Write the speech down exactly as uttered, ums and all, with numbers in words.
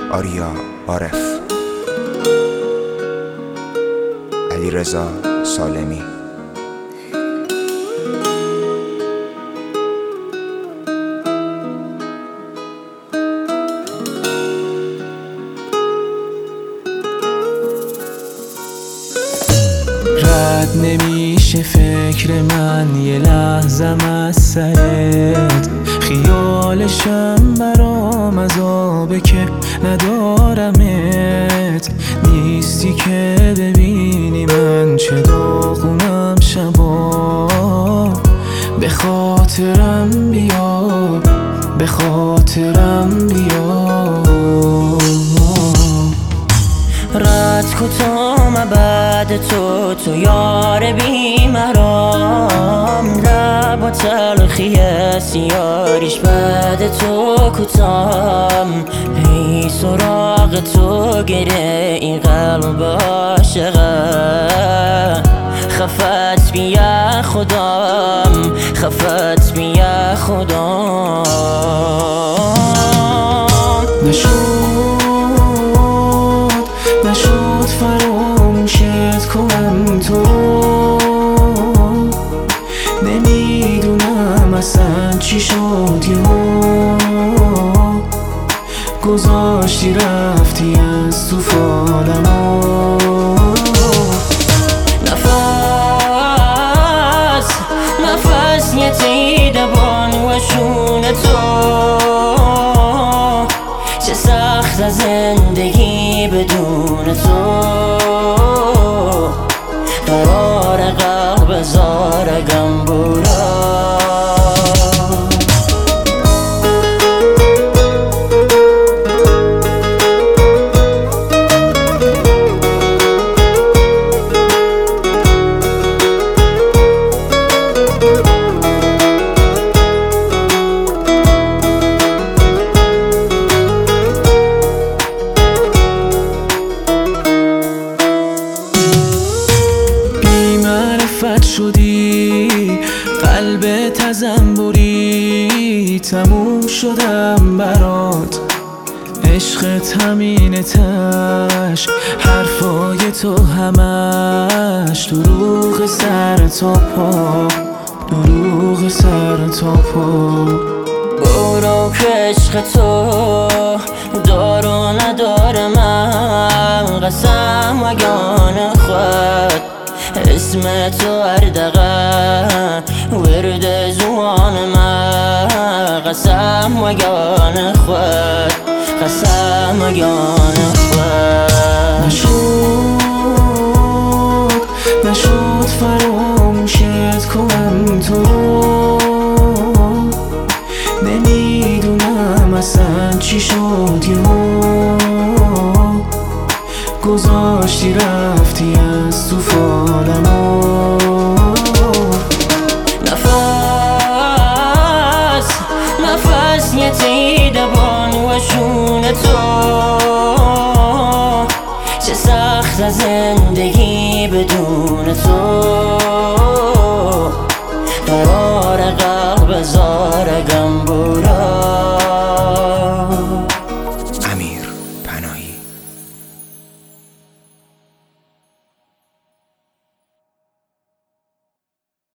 آریا عارف، علیرضا سالمی. رد نمیشه فکر من یه لحظم از سرت، خیالشم برام عذابه که ندارمت. نیستی که ببینی من چه داغونم شبا. به خاطرم بیا، به خاطرم بیا. رد کتام بعد تو، تو یار بی مرام. لب تلخی سیاریش بعد تو کتام. ای سراغ تو گره این قلب عاشقه. خفت بیا خدام، خفت بیا خدام. نشد فراموشت کنم تو، نمیدونم اصلا چی شد یهو. گذاشتی رفتی از تو فالمو. نفس نفس یتیده بان و شون تو. چه سخت زندگی بدون تو. قرار قلب زار گمبورا. شدی قلبت ازم بری، تموم شدم برات. عشقت همینه تش، حرفای تو همش دروغ سر تا پا، دروغ سر تا پا. برو که عشق تو دارو نداره من. قسم وگان خود اسم تو اردغه ورد زوان من. قسم وگان خود، قسم وگان خود. نشد نشد فراموشت کنم تو، نمیدونم اصلا چی شد یهو. گذاشتی رفتی از تو فالمو. نفس نفس یتیده بان و شون تو. چه سخت زندگی بدون تو.